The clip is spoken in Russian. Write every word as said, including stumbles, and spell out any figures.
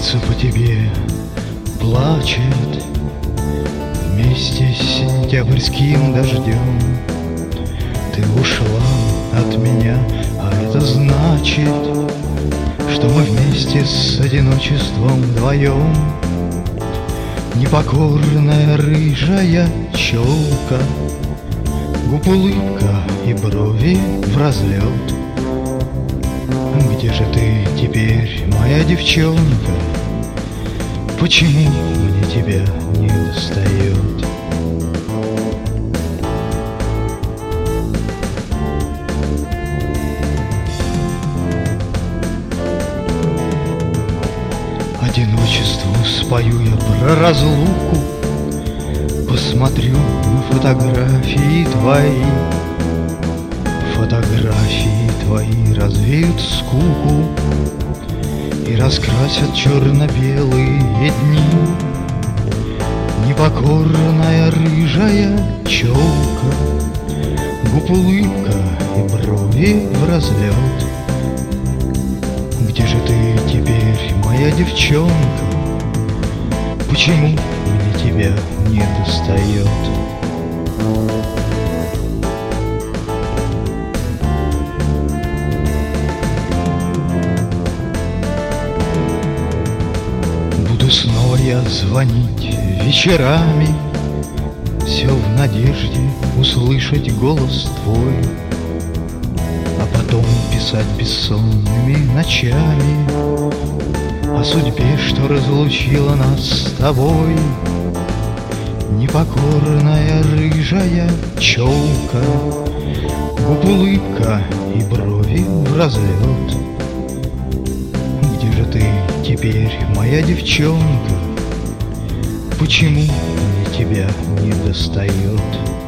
Сердце по тебе плачет вместе с сентябрьским дождем. Ты ушла от меня, а это значит, что мы вместе с одиночеством вдвоем. Непокорная рыжая челка, губ улыбка и брови в разлет. Где же ты теперь, моя девчонка? Почему мне тебя не достает? Одиночеству спою я про разлуку, посмотрю на фотографии твои. Фотографии твои развеют скуку и раскрасят черно-белые дни. Непокорная рыжая челка, губ улыбка и брови в разлет. Где же ты теперь, моя девчонка? Почему мне тебя не достает? Буду снова я звонить вечерами, все в надежде услышать голос твой, а потом писать бессонными ночами о судьбе, что разлучила нас с тобой. Непокорная рыжая челка, губ улыбка и брови в разлет. Где же ты теперь, моя девчонка? Почему мне тебя не достает?